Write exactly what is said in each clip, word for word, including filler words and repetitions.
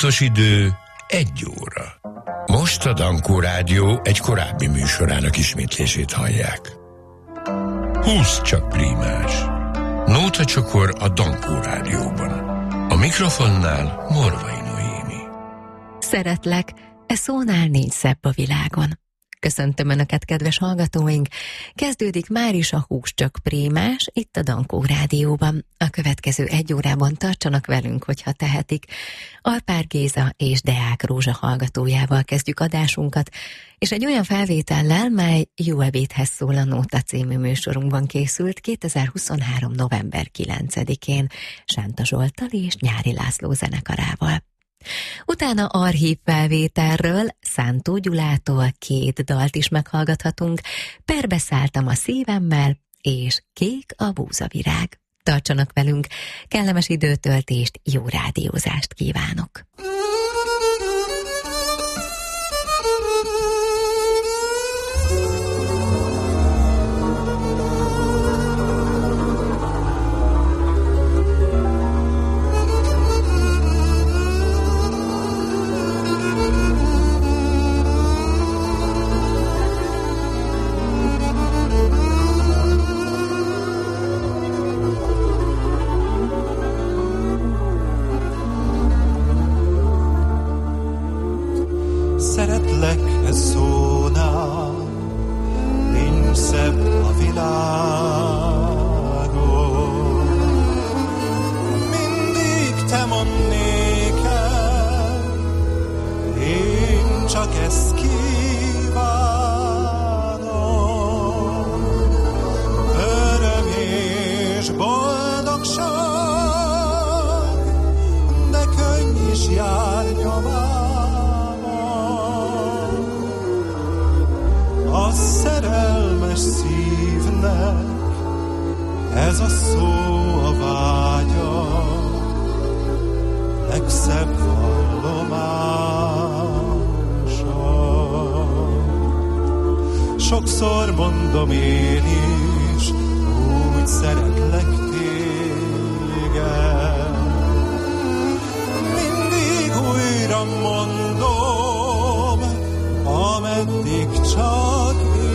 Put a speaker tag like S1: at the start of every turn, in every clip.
S1: Pontos idő egy óra. Most a Dankó Rádió egy korábbi műsorának ismétlését hallják. Húsz csak prímás. Nóta csokor a Dankó Rádióban. A mikrofonnál Morvai Noémi.
S2: Szeretlek, e szónál nincs szebb a világon. Köszöntöm Önöket, kedves hallgatóink! Kezdődik már is a Húsz csak prímás, itt a Dankó Rádióban. A következő egy órában tartsanak velünk, hogyha tehetik. Alpár Géza és Deák Rózsa hallgatójával kezdjük adásunkat, és egy olyan felvétellel, mely Jó ebédhez szól a Nóta című műsorunkban készült kétezer-huszonhárom. november kilencedikén Sánta Zsolttal és Nyári László zenekarával. Utána archív felvételről Szántó Gyulától két dalt is meghallgathatunk, Perbeszálltam a szívemmel és Kék a búzavirág. Tartsanak velünk, kellemes időtöltést, jó rádiózást kívánok!
S3: Szeretlek e szónál, nincs szebb a világon. Mindig te mondd nékem, én csak ezt kívánom. Öröm és boldogság, de könny is jár nyomán. A szerelmes szívnek ez a szó a vágya, legszebb vallomása. Sokszor mondom én is, úgy szeretlek téged. Mindig újra mondom, ameddig csak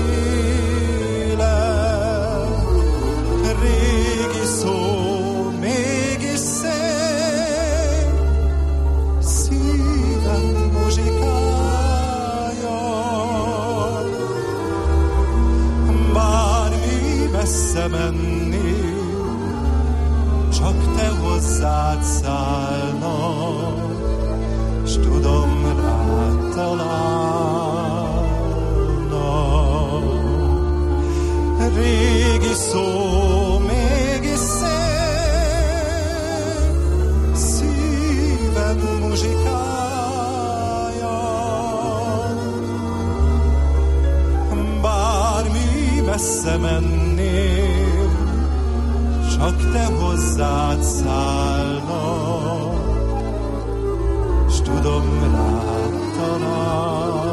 S3: élek. Régi szó mégis szép, szívem muzsikája. Bármi messze menni, csak te hozzád szállnak, s tudom rád találnak. Régi szó mégis szép, szívem muzsikája. Bármi messze mennél, csak te hozzád szállnak, s tudom rád találnak.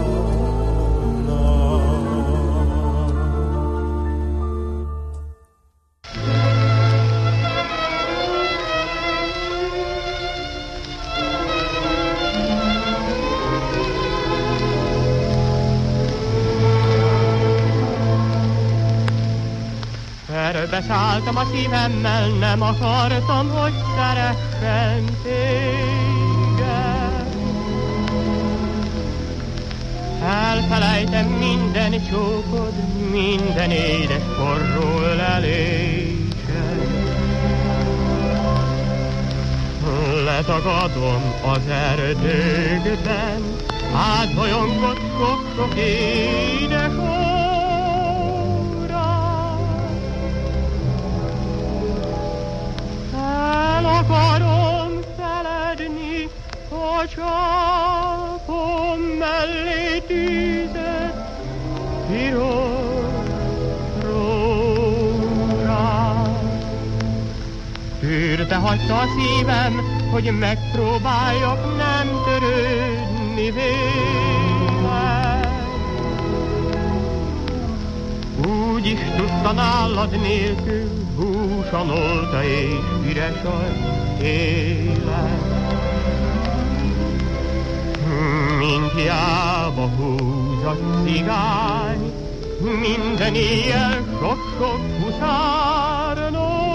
S4: Beszálltam a szívemmel, nem akartam, hogy szeressen téged. Elfelejtem minden csókod, minden édes forró ölelésed. Letagadom az erdőkben, átbolyongott sok-sok édes óra. El akarom feledni a csápom mellé tűzött piros rózsát. Tűrte hagyta a szívem, hogy megpróbáljak nem törődni véled. Úgy is tudta nálad nélkül, húsan olta és üres az élet. hiába húz a cigány, minden éjjel sok-sok huszár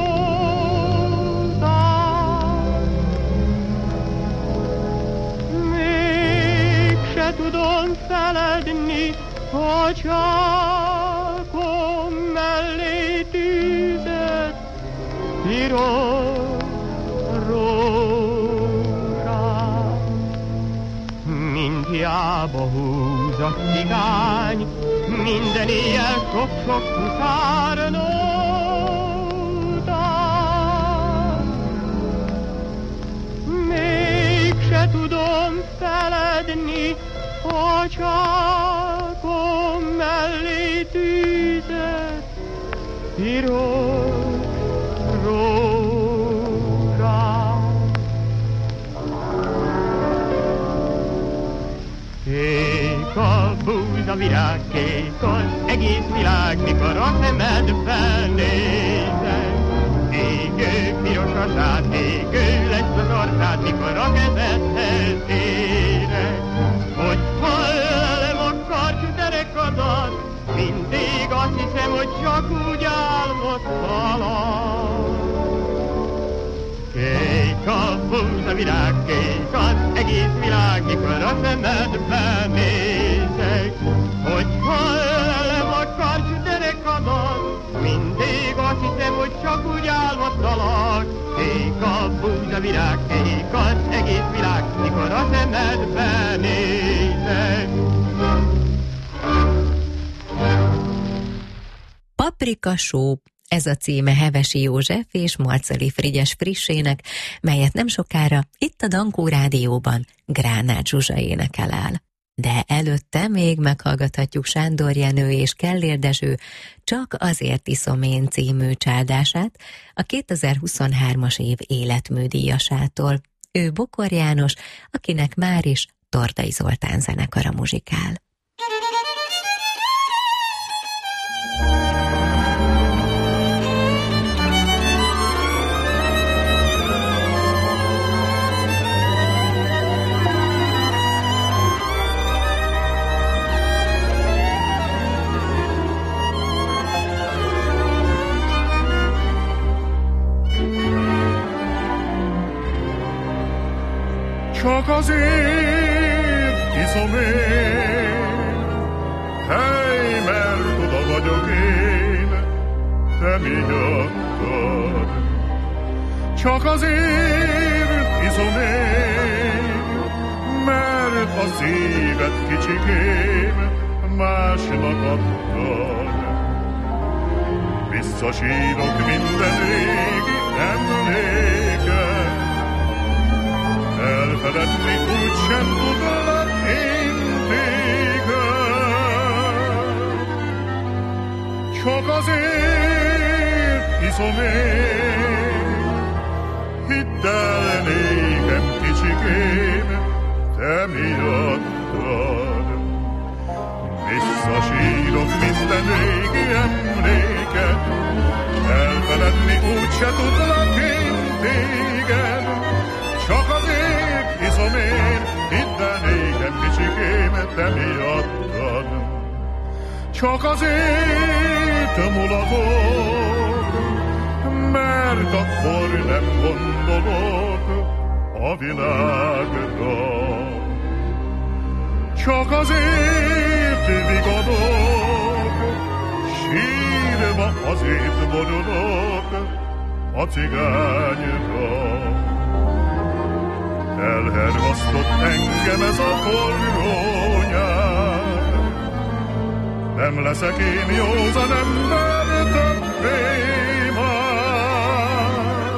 S4: nótát. Mégse tudom feledni a csákom mellé tűzött piros rózsát. Mind hiába húz a cigány, minden éjjel sok-sok huszár nótát. Mégse tudom feledni a csákom mellé tűzött piros rózsát. Kék a búza virág, kék az egész világ, mikor a szemedben nézek. Égő piros a sád, égő lesz az arcád, mikor a kezedhez érek. Hogy hallem a karcs derekadat, mindig azt hiszem, hogy csak úgy álmodtalak. Kék a búza virág, kék az egész világ, mikor a szemedben nézek. Hogy hallem a karcs derekadat, mindig azt hiszem, hogy csak úgy álmodtalak. Kék a búza virág, kék az egész világ, mikor a szemedben nézek.
S2: Paprika Show, ez a címe Hevesi József és Marceli Frigyes frissének, melyet nem sokára itt a Dankó Rádióban Gránát Zsuzsa énekel el. De előtte még meghallgathatjuk Sándor Jenő és Kellér Dezső Csak azért iszom én című csáldását a kétezer-huszonhármas év életműdíjasától. Ő Bokor János, akinek már is Tordai Zoltán zenekara muzsikál.
S5: Csak azért iszom én, hely, mert oda vagyok én, te miattad. Csak azért iszom én, mert a szíved kicsikém másnak adtad. Visszasírok minden régi emléket, elfeledni úgysem tudlak én téged. Csak azért iszom én, hidd el nékem kicsikém, te miattad. Visszasírok minden régi emléket, elfeledni úgyse tudlak én téged. Csak azért iszom én, hidd el nékem kicsikém, te miattad. Csak azért mulatok, mert akkor nem gondolok a világra. Csak azért vigadok, sírva azért borodok a cigányra. Elhervasztott engem ez a forró nyár, nem leszek én józan ember többé már.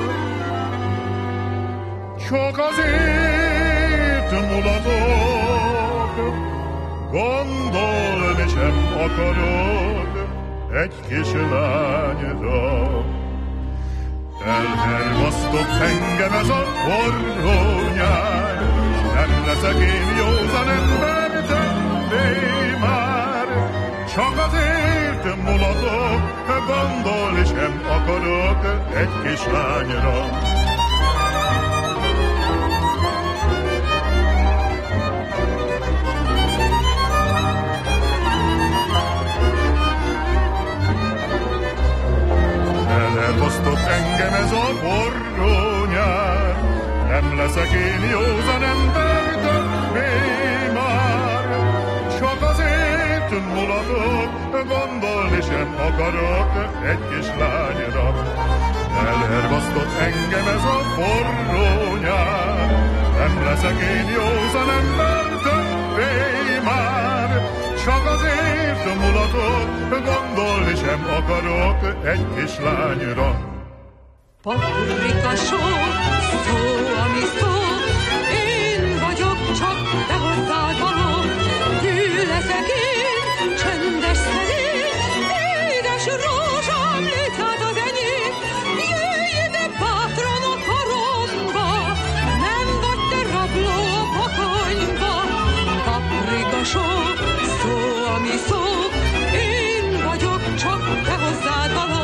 S5: Csak azért mulatok, gondolni sem akarok egy kis lányra. Elhervasztott engem ez a forró nyár, nem leszek én józan ember többé már. Csak azért mulatok, gondolni sem akarok egy kis lányra. akarok egy kis lányra. Elhervasztott engem ez a forró nyár, nem leszek én józan ember többé már. Csak azért mulatok, gondolni sem akarok egy kis lányra.
S6: Paprika só, szó, ami szó, én vagyok csak te hozzád való. Hű leszek én, csendes szerény, édes rózsám, légy hát az enyém. Jöjj ide bátran a karomba, nem vagy te rabló a bakonyba. Paprika só, szó, ami szó, én vagyok csak te hozzád való.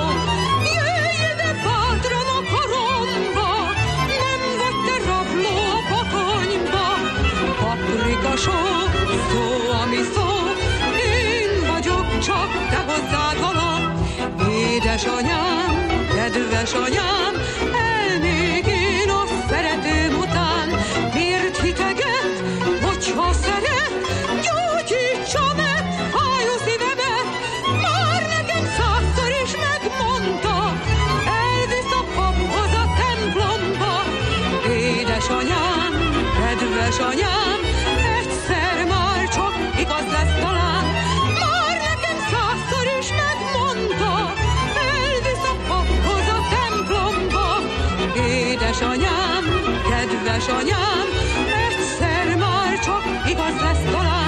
S6: Só, szó, ami szó, én vagyok csak te hozzád való. Édes anyám, kedves anyám, elnék én a szeretőm után. Miért hiteget, hogyha szeret, gyógyítsa meg fájó szívemet. Már nekem százszor is megmondta, elvisz a paphoz a templomba. Édes anyám, kedves anyám, igaz lesz talán, már nekem százszor is megmondta, elvisz a paphoz a templomba. Édesanyám, kedves anyám, egyszer már csak igaz lesz talán.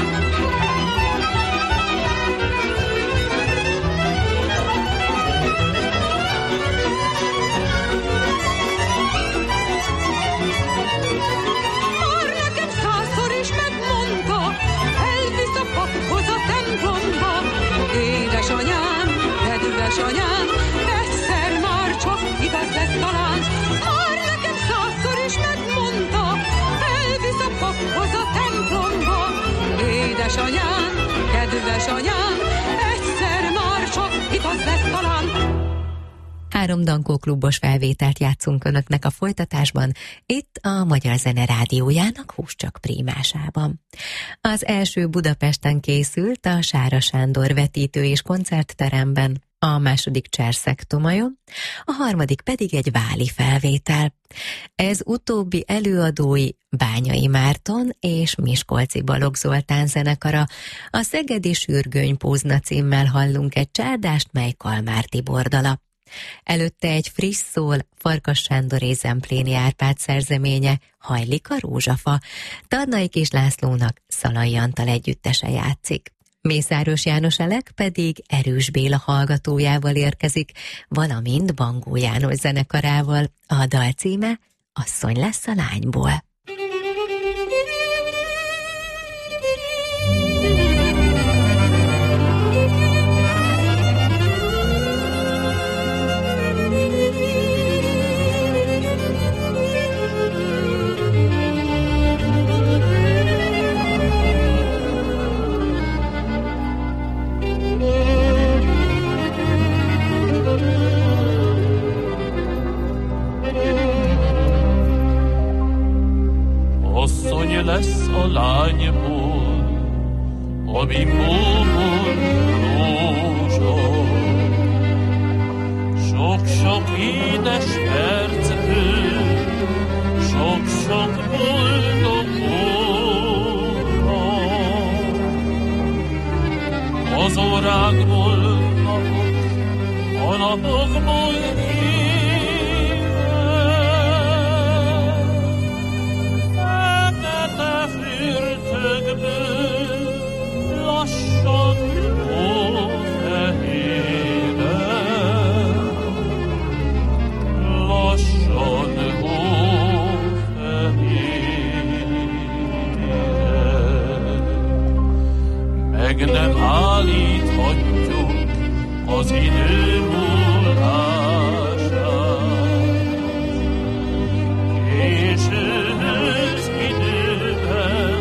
S6: Már nekem százszor is megmondta, paphoz a templomba. Édesanyám, kedves anyám, egyszer már csak igaz lesz talán. Már nekem százszor is megmondta, elvisz a paphoz a templomba. Édesanyám, kedves anyám, egyszer már csak igaz lesz talán.
S2: Három Dankó klubos felvételt játszunk önöknek a folytatásban, itt a Magyar Zene Rádiójának Húscsak prímásában. Az első Budapesten készült a Sára Sándor vetítő- és koncertteremben, a második Cserszeg Tomajon, a harmadik pedig egy váli felvétel. Ez utóbbi előadói Bányai Márton és Miskolci Balogh Zoltán zenekara. A Szegedi Sürgöny Pózna címmel hallunk egy csárdást, mely Kalmár Tibor dala. Előtte egy friss szól, Farkas Sándor és Zempléni Árpád szerzeménye, Hajlik a rózsafa. Tarnai Kis Lászlónak Szalai Antal együttese játszik. Mészáros János Elek pedig Erős Béla hallgatójával érkezik, valamint Bangó János zenekarával. A dal címe Asszony lesz a lányból.
S7: Asszony lesz a lányból, a bimbóból rózsa. Sok-sok édes percből, sok-sok boldog óra. Az órákból napok, a napokból lassan hófehére, lassan hófehére. Meg nem állíthatjuk az idő múlását, későhöz időben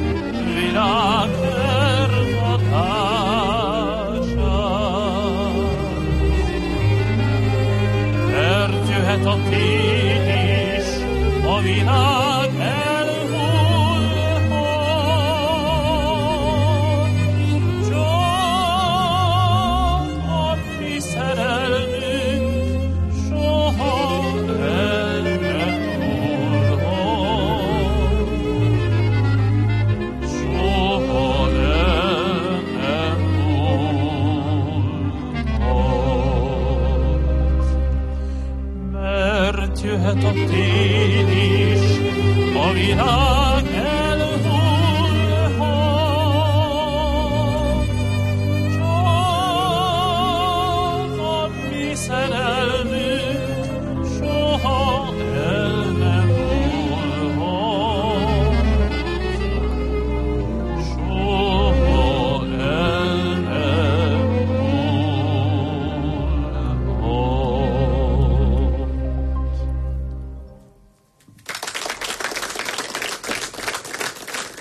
S7: virágferhatását. Mert jöhet a tény is, a világ elhullhat, csak a friss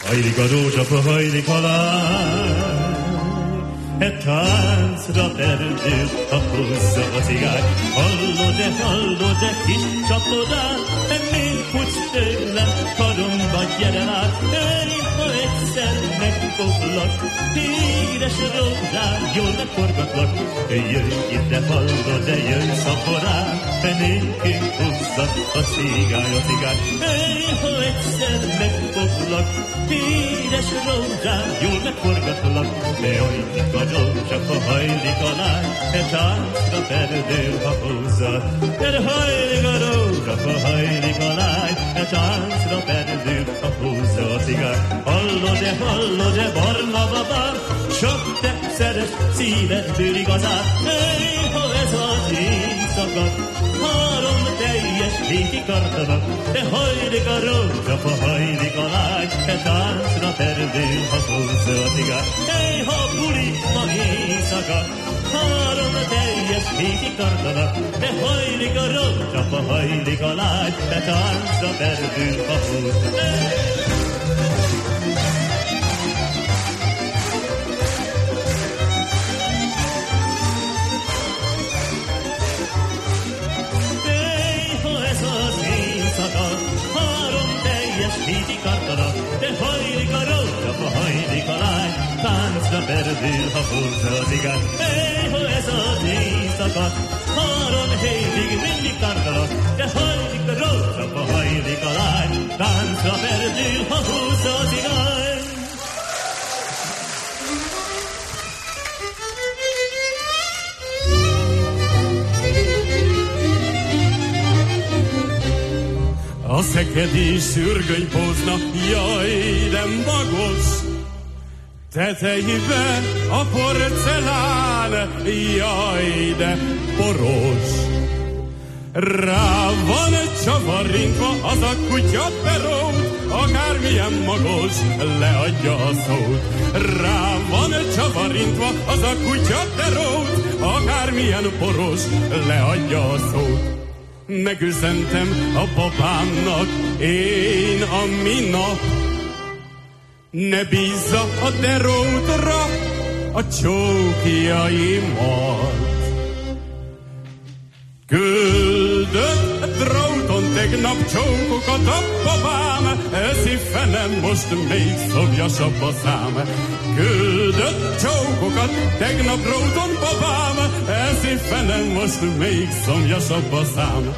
S8: Hajlik a rózsafa, hajlik a lány, e táncra perdül, ha húzza a cigány. Hallod-e, hallod-e, kis csapodát, te még futsz tőlem, karomba gyere lát. Ej, ha egyszer megfoglak, híres rózsám, jól megforgatlak. Jöjj ide, hallod-e, jöjj szaporán, te nékünk húzzak a cigány, a cigány. Ej, ha egyszer megfoglak, híres rózsám, jól megforgatlak. De hajlik a rózsa, ha hajlik a lány, e táncra perdül, ha húzzad. De hajlik a rózsa, ha hajlik a lány, e táncra perdül, ha húzza a cigány. Hallod-e, hallod-e, barna babám, sok te szeres szívedből igazán. Ej, ha ez az éjszaka, három teljes héti kartanak. De hajlik a rózsa, ha hajlik a lány, e táncra perdül, ha húzza a cigány. Ej, ha buli ma éjszaka, három teljes héti kartanak. De hajlik a rózsa, ha hajlik a lány, e táncra perdül, ha húzza. Híti kartanak, de hajlik a rózsa, ha hajlik a lány, táncra perdül, ha húzza a cigány. Ej, ha ez az éjszaka, három hétig mindig kartanak, de hajlik a rózsa, ha hajlik a lány, táncra perdül, ha húzza a cigány.
S9: A szekedi szürgöny pózna, jaj, de magos, tetejébe a porcelán, jaj, de poros. Rá van csavarintva az a kutya perót, akármilyen magos, leadja a szót. Rá van csavarintva az a kutya perót, akármilyen poros, leadja a szót. Megüzentem a babámnak, én a minap, ne bízza a derótra a csókjaimat. Küldött dróton tegnap csókokat a babám, eszi fenem most még szomjasabb a szám. Küldött csókokat tegnap dróton babám, eszi fenem most még szomjasabb a szám.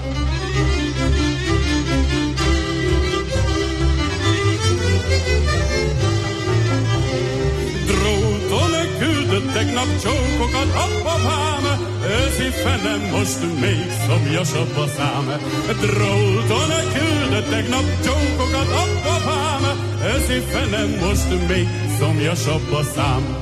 S9: Dróton küldött tegnap csókokat a babám, őszi fenem most még szomjasabb a szám. Dróton küldött tegnap csókokat a babám, őszi fenem most még szomjasabb a szám.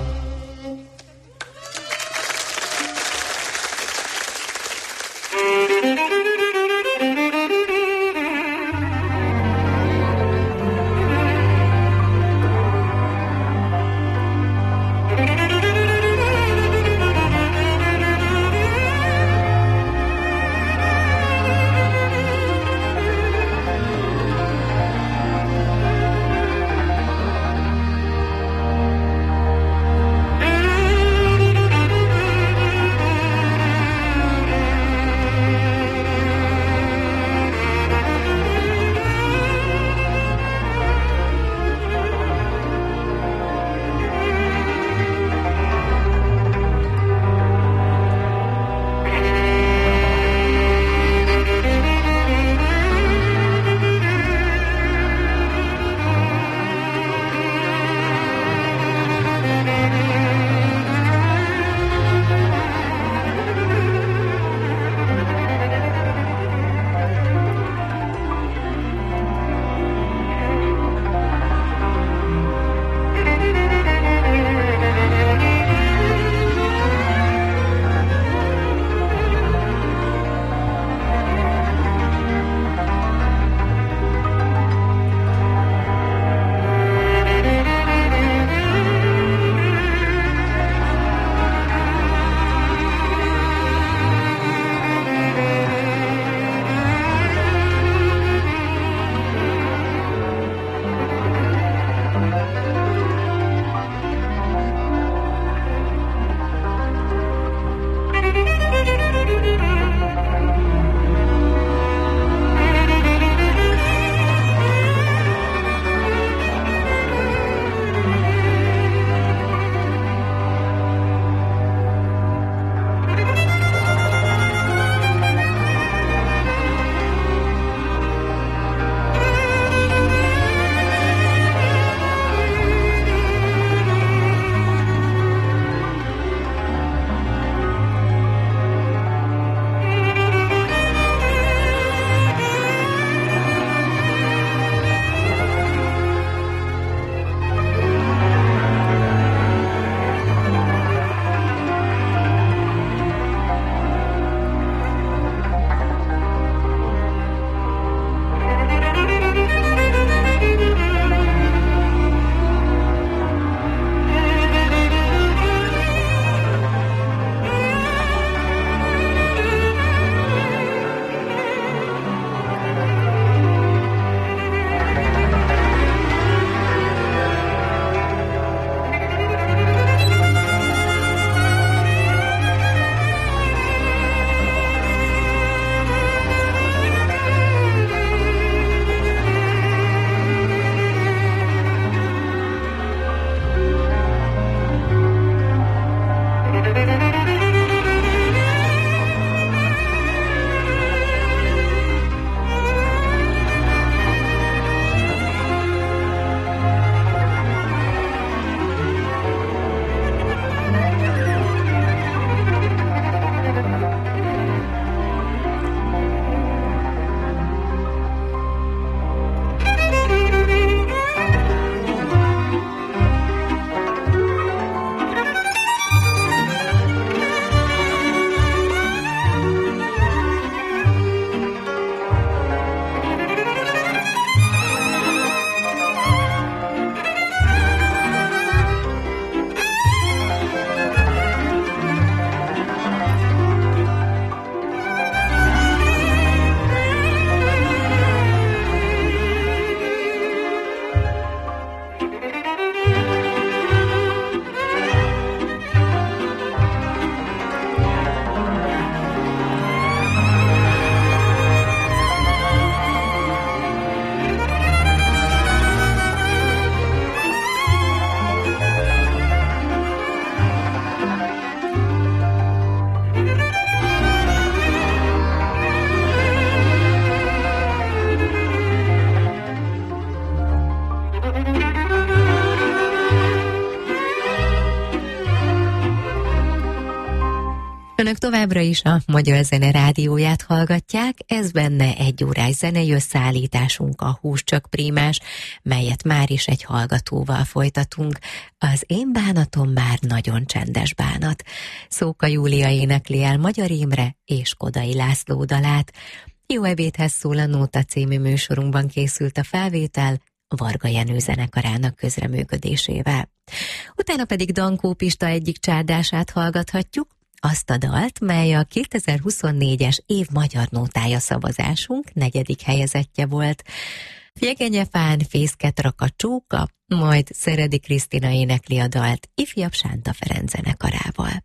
S2: Önök továbbra is a Magyar Zene rádióját hallgatják, ez benne egy órás zenei összeállításunk, a Hús csak prímás, melyet már is egy hallgatóval folytatunk. Az Én bánatom már nagyon csendes bánat. Szóka Júlia énekli el Magyar Imre és Kodai László dalát. Jó ebédhez szól a Nóta című műsorunkban készült a felvétel, Varga Jenő zenekarának közreműködésével. Utána pedig Dankó Pista egyik csárdását hallgathatjuk, azt a dalt, mely a kétezer-huszonnégyes év magyar nótája szavazásunk negyedik helyezettje volt. Jegenyefán fészket rak a csóka, majd Szeredi Krisztina énekli a dalt ifjabb Sánta Ferenc zenekarával.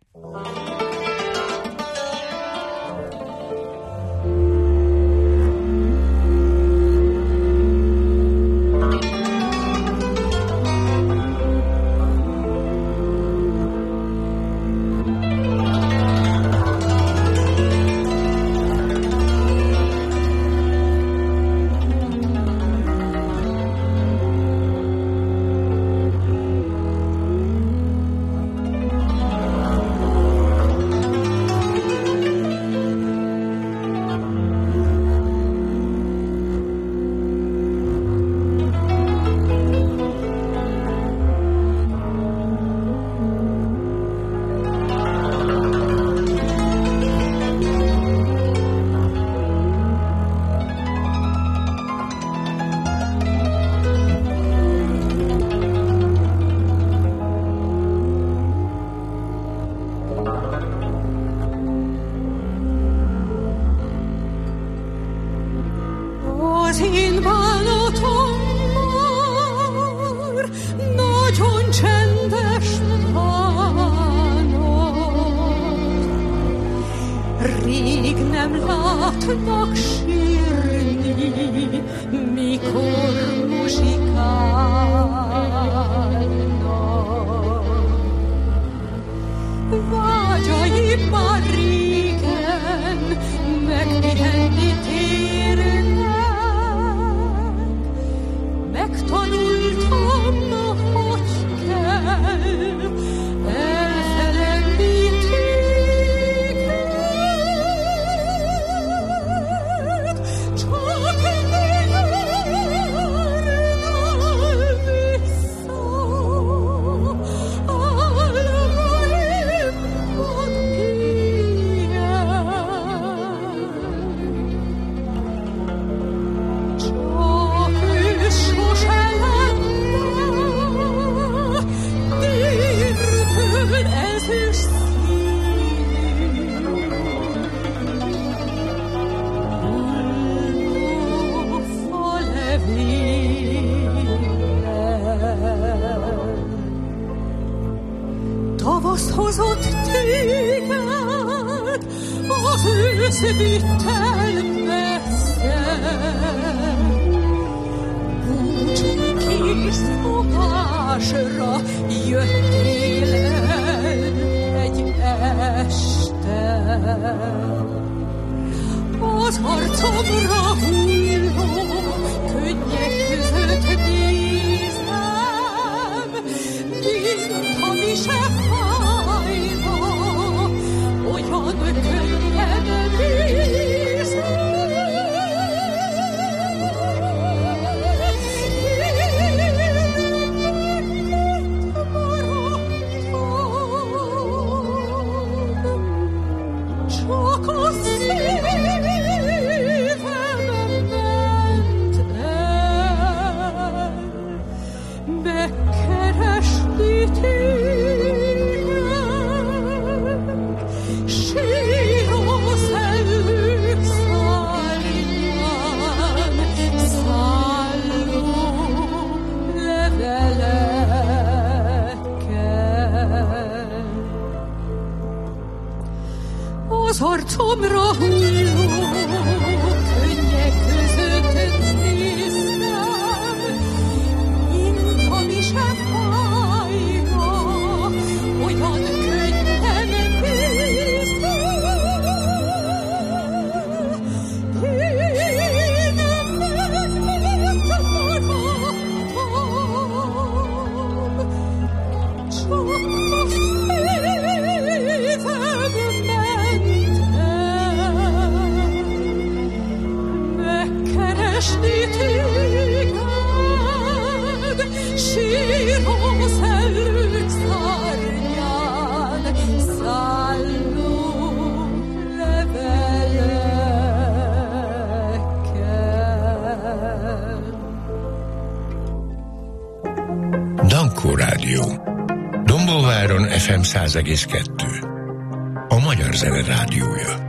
S6: Csak a szívem ment író szellők szárnyán szálló levelekkel.
S1: Dankó Rádió. Dombóváron ef em száz egész kettő. A Magyar Zene Rádiója.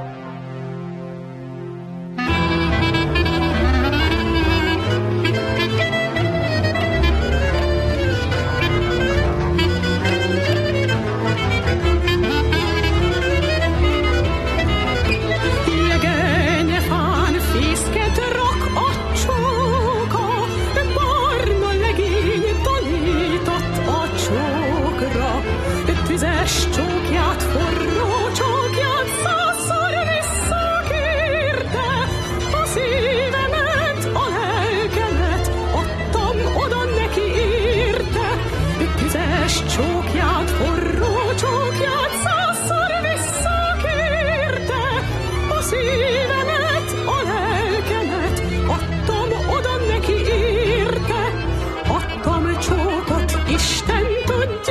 S6: Csókját, forró csókját százszor visszakérte. A szívemet, a lelkemet adtam oda neki érte. Tüzes csókját, forró csókját százszor visszakérte. A szívemet, a lelkemet adtam oda neki érte. Adtam csókot, Isten tudja,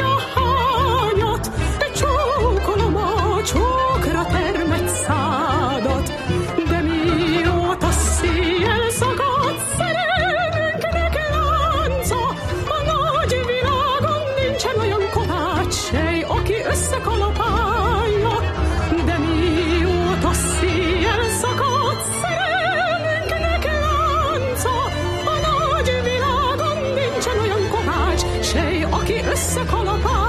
S6: csókra termett szádat, de mióta széjjel szakadt szerelmünknek lánca, a nagy világon nincsen olyan kovács sej, aki összekalapálja. De mióta széjjel szakadt szerelmünknek lánca, a nagy világon nincsen olyan kovács sej, aki összekalapálja.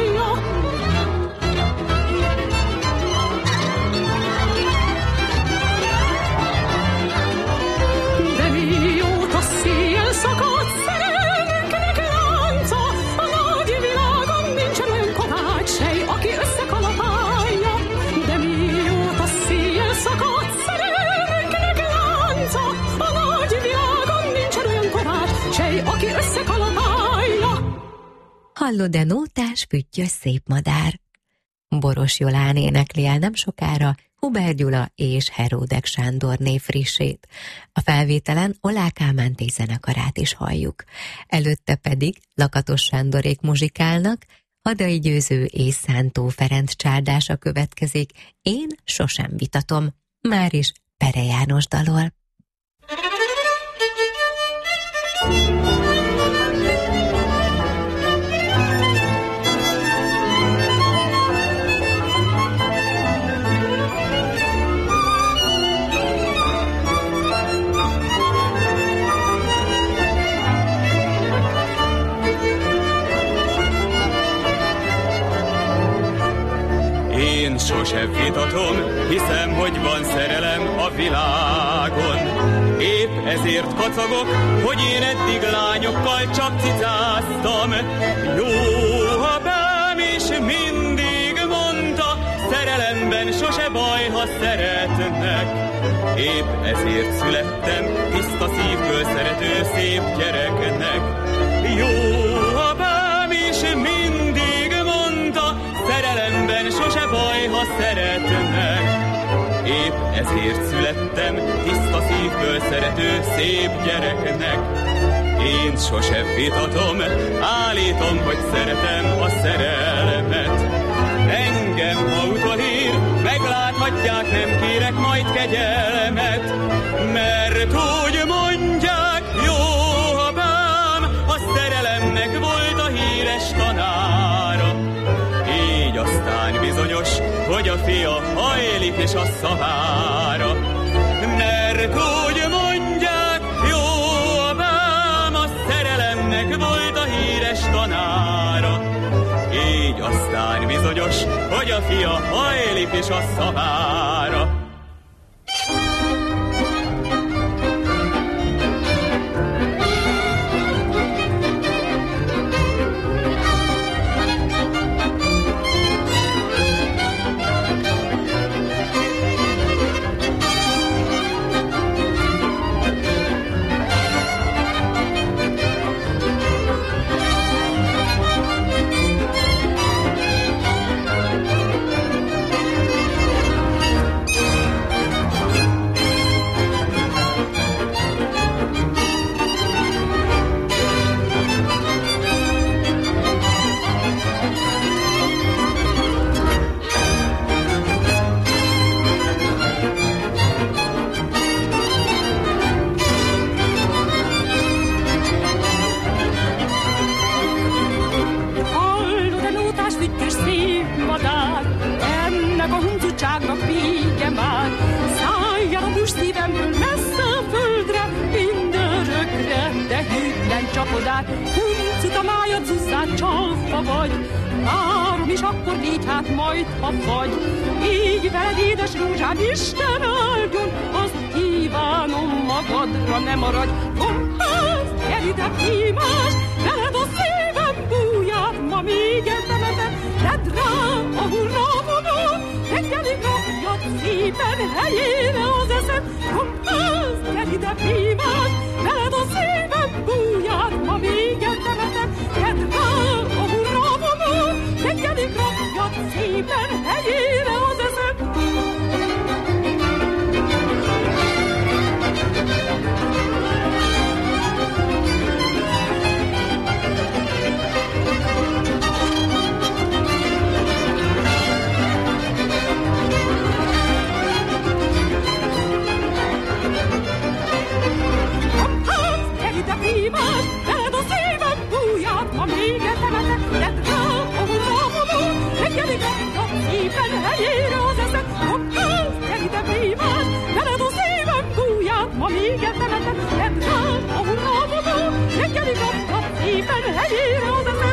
S2: Hallod-e nótás, füttyös szép madár? Boros Jolán énekli el nem sokára Huber Gyula és Heródek Sándorné frissét. A felvételen Oláh Kálmán zenekarát is halljuk. Előtte pedig Lakatos Sándorék muzsikálnak, Hadai Győző és Szántó Ferenc csárdása következik. Én sosem vitatom, máris Pere János dalol.
S10: Én sose vitatom, hiszem, hogy van szerelem a világon. Épp ezért kacagok, hogy én eddig lányokkal csak cicáztam. Jó, ha bám is mindig mondta, szerelemben sose baj, ha szeretnek. Épp ezért születtem tiszta szívből szerető szép gyereknek. Jó, ha bám is mindig mondta, szerelemben sose baj, ha szeretnek. Épp ezért születtem tiszta szívből szerető szép gyereknek. Én sose vitatom, állítom, hogy szeretem a szerelmet. Engem, ha utolír, megláthatják, nem kérek majd kegyelmet. Mert úgy mondják, jó, ha bám, a szerelemnek volt a híres tanára. Így aztán bizonyos, hogy a fia hajlik és a szavára. Mert úgy mondják, jó, a bám, a szerelemnek volt a híres tanára. Így aztán bizonyos, hogy a fia hajlik és a szavára.
S6: csodát, huncuta májad, zuzzát, csalfa vagy. Várom is akkor légy hát majd, ha vagy. Így veled, édes rózsám, Isten áldjon, azt kívánom magadra, ne maradj. Kompász, gyere ide, hívás, veled a szívem búját, ma még eltemetem, tedd rám a hurravonat, reggelig napjat szépen helyére az eszem. Kompász, gyere ide, hívás, veled a szívem búját, ma még eltemetem, tedd rám a hurravonat, reggelig napjat szépen helyére az eszem. Hívás, veled a szívem búját, ma még eltemetek, tedd rá a hurravonat, reggelig napjat szépen helyére az eszem. Hoppász, gyere ide, hívás, veled a szívem búját, ma még eltemetek, tedd rá a hurravonat, reggelig napjat szépen helyére az eszem.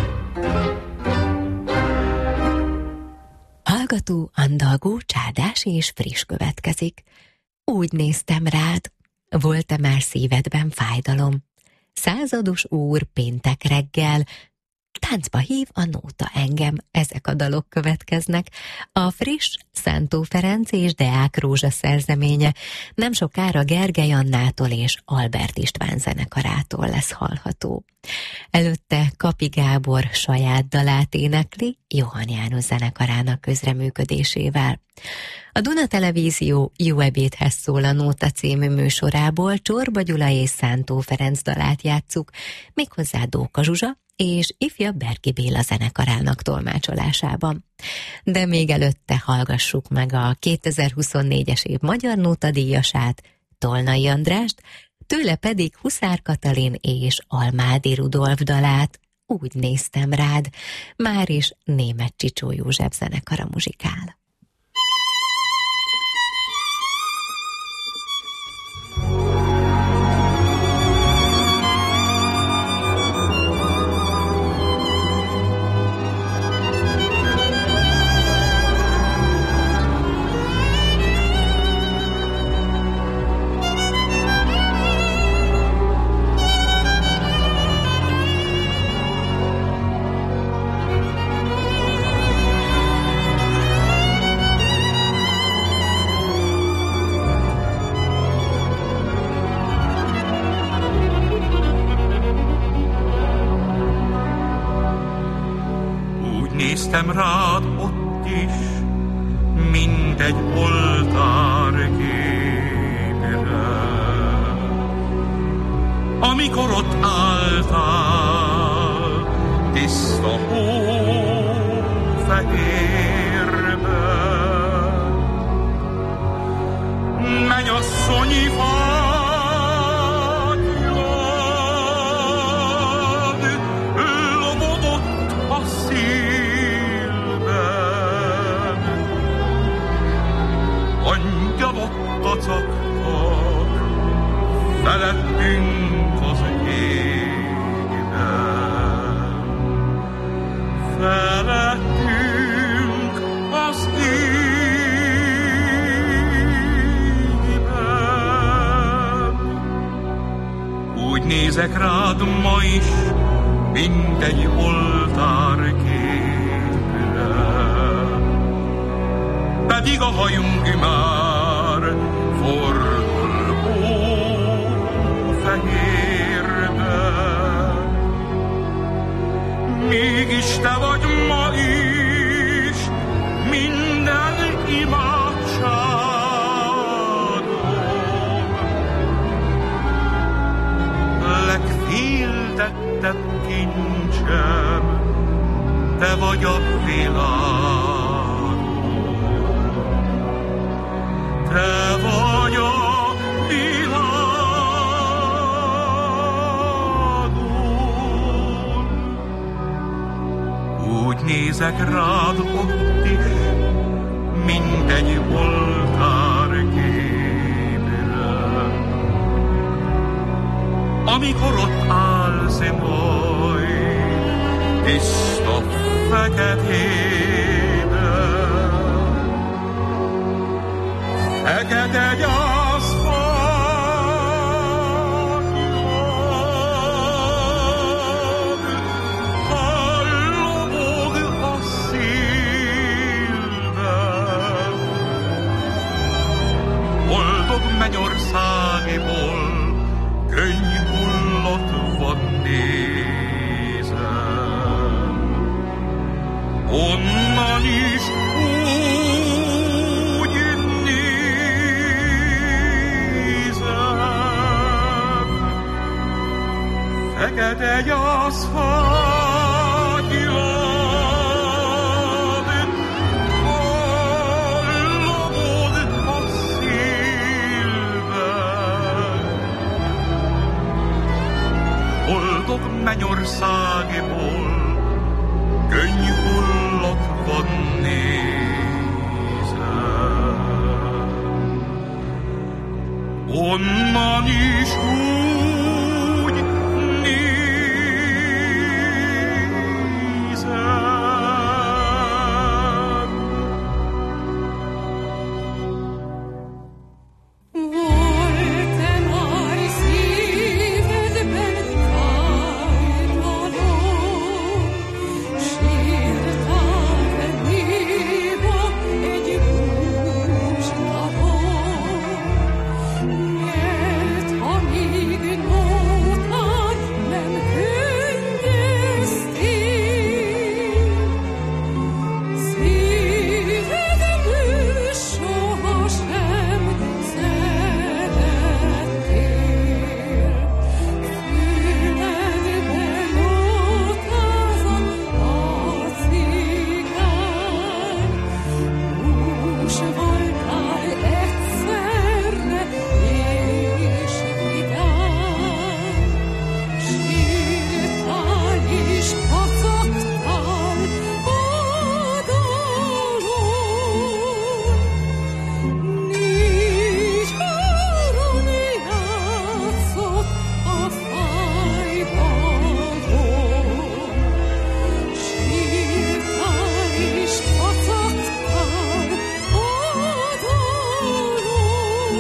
S2: Hallgató, andalgó, csárdás és friss következik. Úgy néztem rád, volt-e már szívedben fájdalom? Százados úr, péntek reggel, táncba hív a nóta engem, ezek a dalok következnek. A friss Szántó Ferenc és Deák Rózsa szerzeménye nem sokára Gergely Annától és Albert István zenekarától lesz hallható. Előtte Kapi Gábor saját dalát énekli Johann János zenekarának közreműködésével. A Duna Televízió Jó ebédhez szól a Nóta című műsorából Csorba Gyula és Szántó Ferenc dalát játsszuk, méghozzá Dóka Zsuzsa és ifjabb Berki Béla zenekarának tolmácsolásában. De még előtte hallgassuk meg a kétezer-huszonnégyes év Magyar Nóta díjasát, Tolnai Andrást, tőle pedig Huszár Katalin és Almádi Rudolf dalát, Úgy néztem rád, már is német Csicsó József zenekara muzsikál.
S11: Néztem rád ott is, mint egy oltárképre, amikor ott álltál, tiszta hófehérbe. Mennyasszonyi fátylád lobogott a szív, angyalok kacagtak felettünk az égben, felettünk az égben. Úgy nézek rád ma is, mint egy oltárképre, pedig a hajunk már fordul hófehérbe. Mégis te vagy ma is minden imádságom, legféltettebb kincsem, te vagy a világ. Te vagy a világon. Úgy nézek rád ott is, mint egy oltárképre, amikor ott áll alszi majd tiszta feketében. Fekete gyászfákjad, hallobog a szívben. Boldog mennyországiból könnyhullatva nézem, onnan is úgy nézem. Fekete gyászfákjad, hallobog a szívben. Boldog mennyországiból könnyhullatva nézem, onnan is úgy nézem.
S6: Volt-e már szívedben fájdalom? Sírtál-e néba egy búcsúdalom? Mert amíg nótán nem könnyeztél, szívedből sohasem szerettél. Füledben nótázott a cigány, hús voltál egyszerre és vidám. Sírtál és kacagtál a dalon, négy haron játszott a fájdalom. Sírtál és kacagtál a dalon,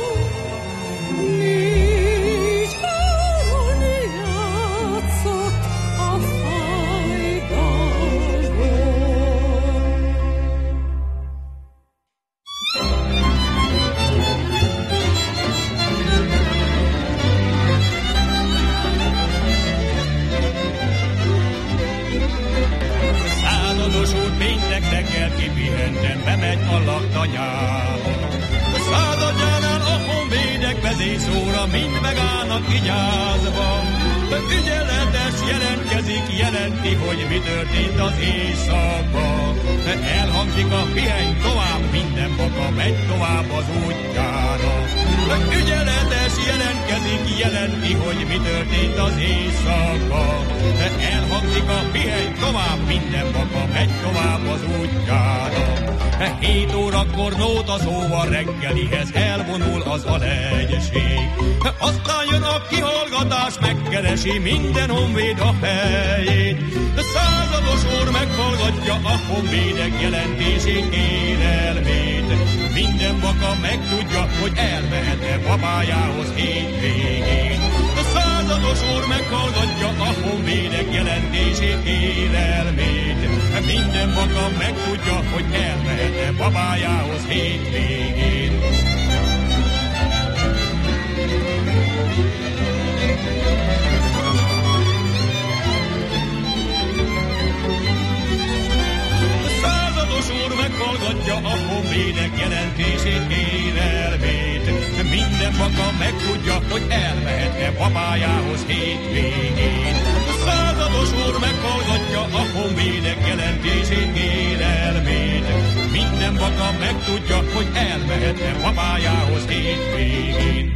S6: négy haron játszott a
S12: Százados úr péntek reggel kipihenten bemegy a laktanyába. Századjánál a honvédek vezészóra mind megállnak vigyázva. Ügyeletes jelentkezik, jelenti, hogy mi történt az éjszaka. Elhangzik a piheny tovább, minden baka megy tovább az útjára. Ügyeletes jelentkezik, jelenti, hogy mi történt az éjszaka. Elhangzik a piheny tovább, minden baka megy tovább az útjára. Hét órakor nóta szóval reggelihez elvonul az alegység. Aztán jön a kihallgatás, megkeresi minden honvéd a helyét. Százados úr meghallgatja a honvédek jelentését, érelmét. Minden baka megtudja, hogy elmehet-e babájához hétvégén. Százados úr meghallgatja a honvédek jelentését, érelmét. Minden baka megtudja, hogy elmehet-e babájához hétvégén. Százados úr meghallgatja a honvédek jelentését, érelmét. Minden baka megtudja, hogy elmehet-e babájához hétvégén. Százados úr meghallgatja a honvédek jelentését, érelmét. Minden baka megtudja, hogy elmehet-e babájához hétvégén.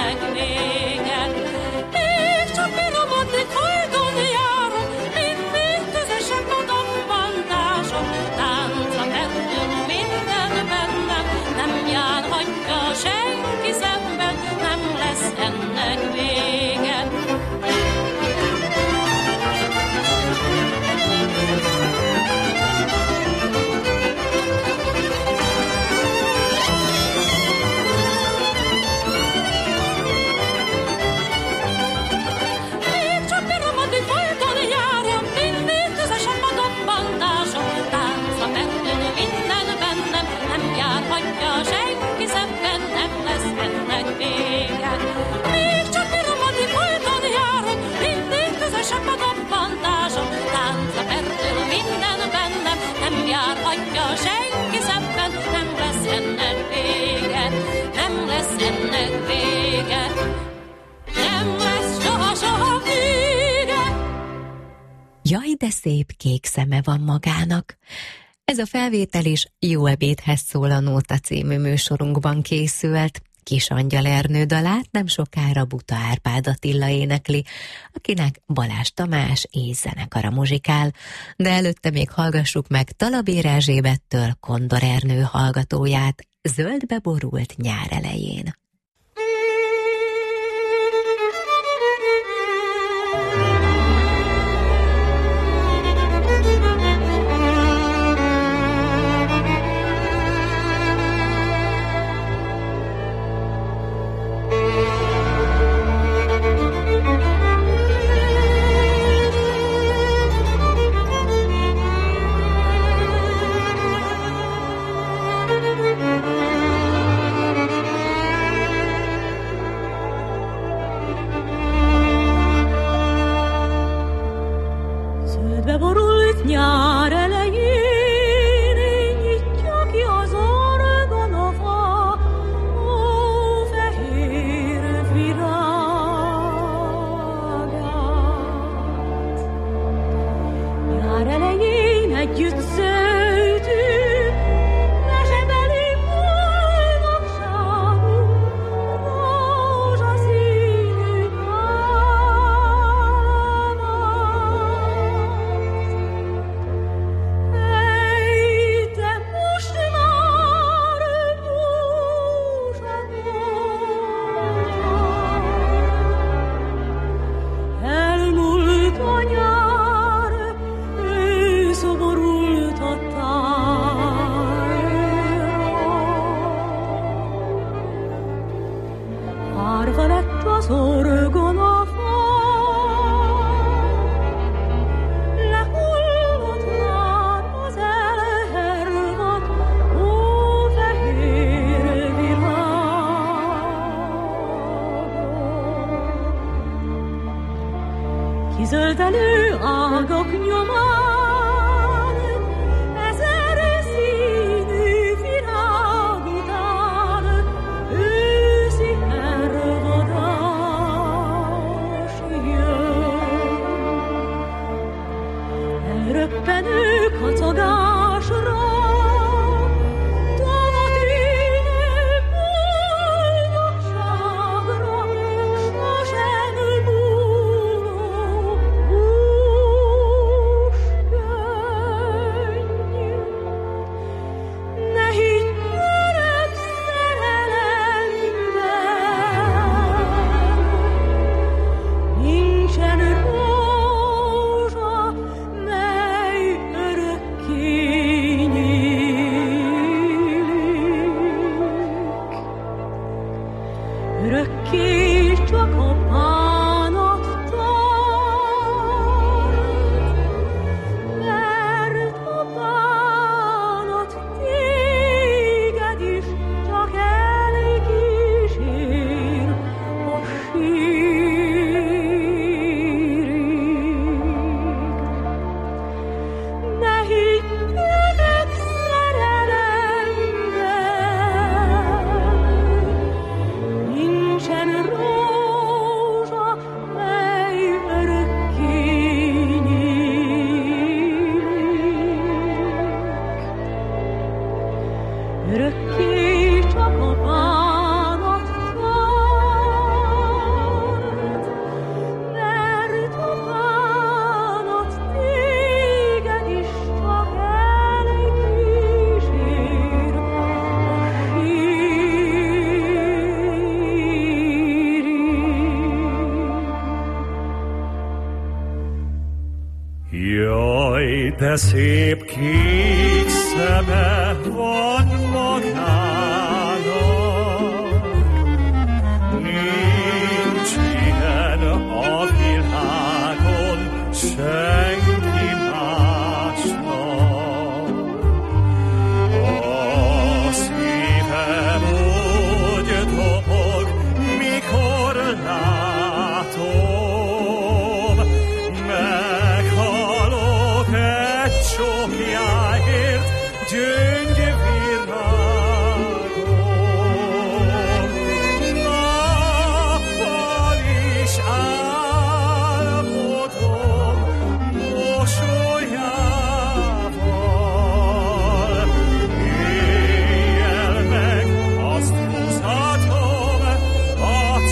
S13: ennek vége. Még csak bírom, addig folyton járok, mindig tüzesebb a dombantások. Táncra perdül minden bennem, nem járhatja senki szemben, nem lesz ennek vége. Járhatja senki szemben, nem lesz ennek vége, nem lesz ennek vége, nem lesz soha-soha vége.
S2: Jaj, de szép kék szeme van magának. Ez a felvétel is Jó ebédhez szól a Nóta című műsorunkban készült. Kis Angyal Ernő dalát nem sokára Buta Árpád Attila énekli, akinek Balázs Tamás és zenekara muzsikál, de előtte még hallgassuk meg Talabér Erzsébettől Kondor Ernő hallgatóját Zöldbe borult nyár elején.
S13: Beborult nyár elején, nyitja ki az orgonafa, ó, fehér virágát. Nyár elején együtt szőtünk, mesebeli boldogságunk, rózsaszínű az orgonafa, lehullott már az elhervadt, ó, fehér virágon. Kizöldelő ágak nyomán, ezer színű virág után, őszi hervadás jön. Elröppenő kacagásra, tavat ülő boldogságra, sosem múló húskönnyű. Ne higgy örök szerelemben, nincsen rózsa, mely örökké nyílik. Örökké csak a bánat tart, mert a bánat téged is csak elkísér a sírig. Ne higgy örök szerelemben, nincsen rózsa, mely örökké nyílik. Örökké csak a bánat tart,
S8: de szép kék szeme van magának. Nincs ilyen a világon senki másnak. A szívem úgy dobog, mikor látom, meghalok egy csókjáért, gyöngyvirágom. Nappal is álmodom mosolyával, éjjel meg azt húzhatom a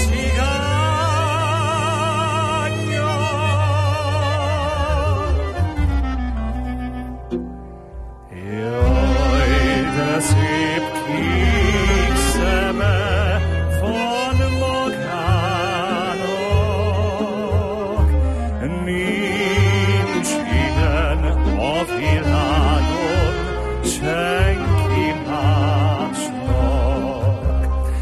S8: cigánnyal. Jaj, de szép kék szeme van magának, nincs ilyen a világon senki másnak.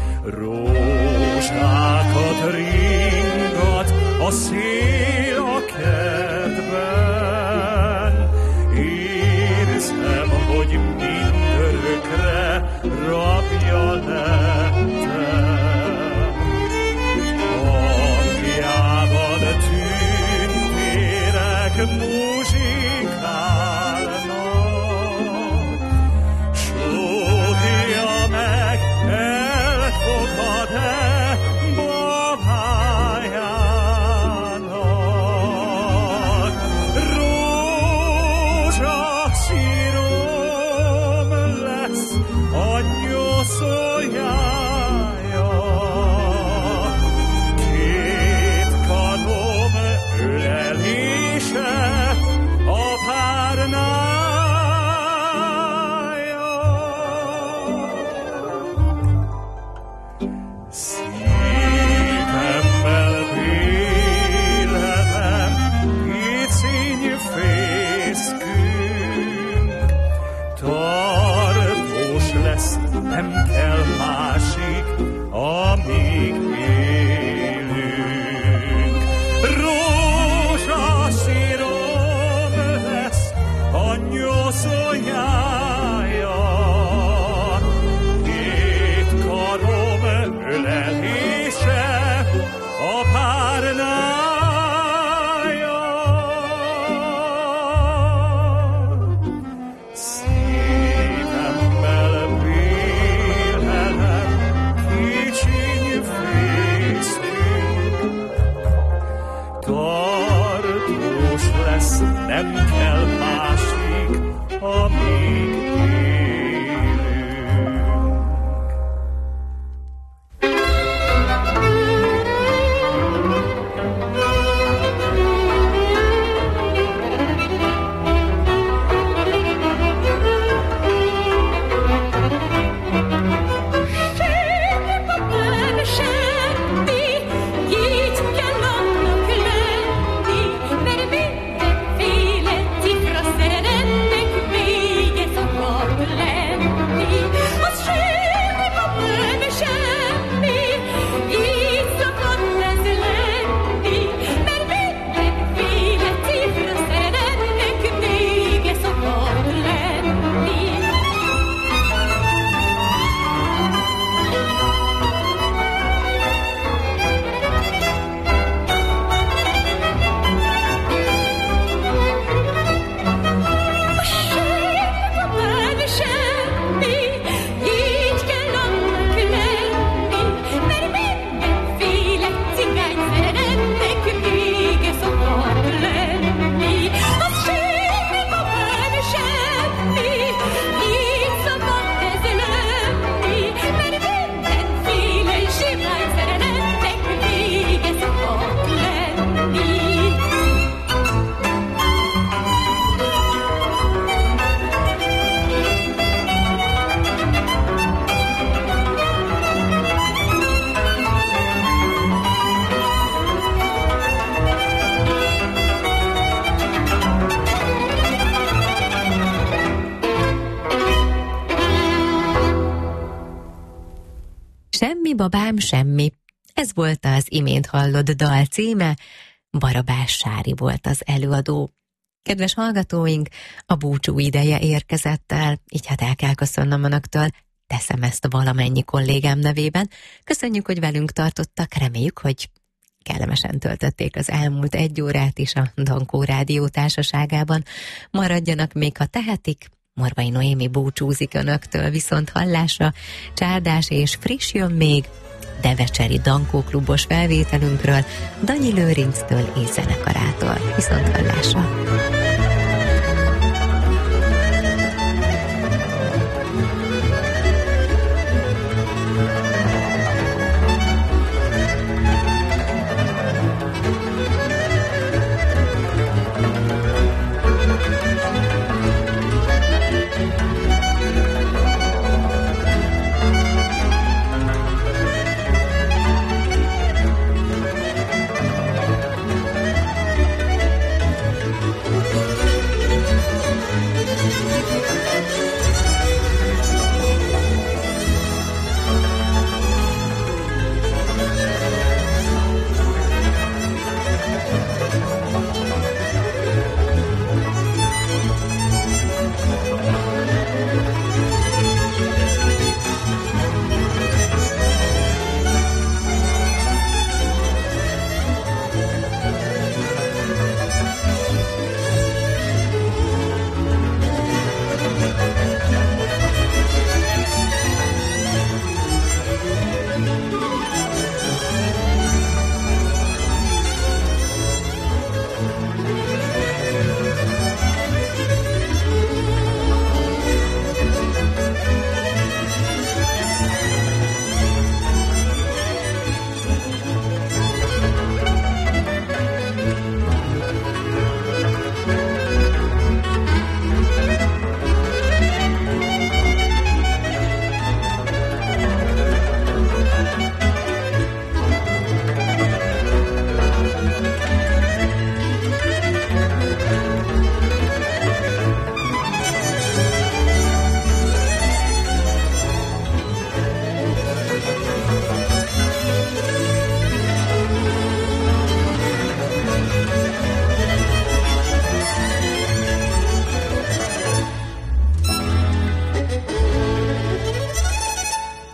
S8: Rózsákat ringat a szél a kertben, érzem, hogy mindörökre rabja lettem. Hangjában tündérek muzsikálnak, súgja meg, elfogad-e babájának. Rózsaszírom lesz a nyoszójája, két kanom ölelése a párnája. Szívemmel vélelem, iciny-fészkünk, tartós lesz, nem kell más,
S2: Semmi babám, semmi. Ez volt az imént hallott dal címe, Barabás Sári volt az előadó. Kedves hallgatóink, a búcsú ideje érkezett el, így hát el kell köszönnöm önöktől, teszem ezt valamennyi kollégám nevében. Köszönjük, hogy velünk tartottak, reméljük, hogy kellemesen töltötték az elmúlt egy órát is a Dankó Rádió társaságában. Maradjanak még, ha tehetik. Morvai Noémi búcsúzik önöktől, viszont hallásra csárdás és friss jön még Devecseri Dankó klubos felvételünkről, Danyi Lőrinctől és zenekarától. Viszont hallásra!